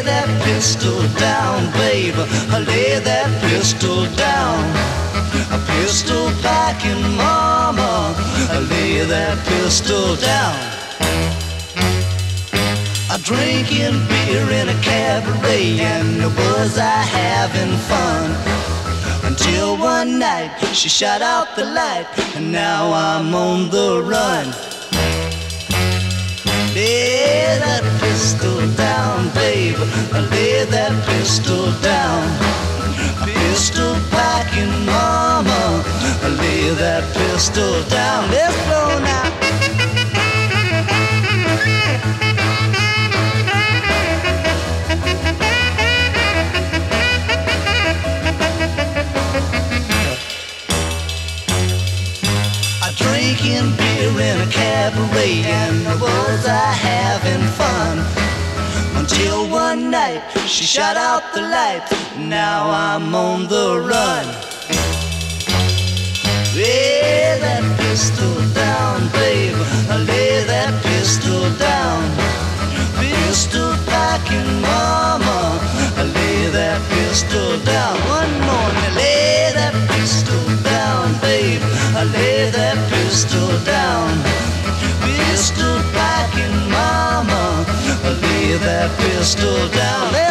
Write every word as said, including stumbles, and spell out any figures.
that pistol down, babe. Lay that pistol down. A pistol packing mama, lay that pistol down. A drinking beer in a cabaret, and was I having fun? Until one night she shut out the light, and now I'm on the run. Lay that pistol down, babe. Lay that pistol down. Pistol packing mama, lay that pistol down. Let's blow now. Drinking beer in a cabaret, and was I having fun? Until one night she shut out the light, now I'm on the run. Lay that pistol down, babe. Lay that pistol down. Pistol packing mama, lay that pistol down. One more, lay that pistol down, babe. Lay that pistol down. Pistol packing mama, lay that pistol down.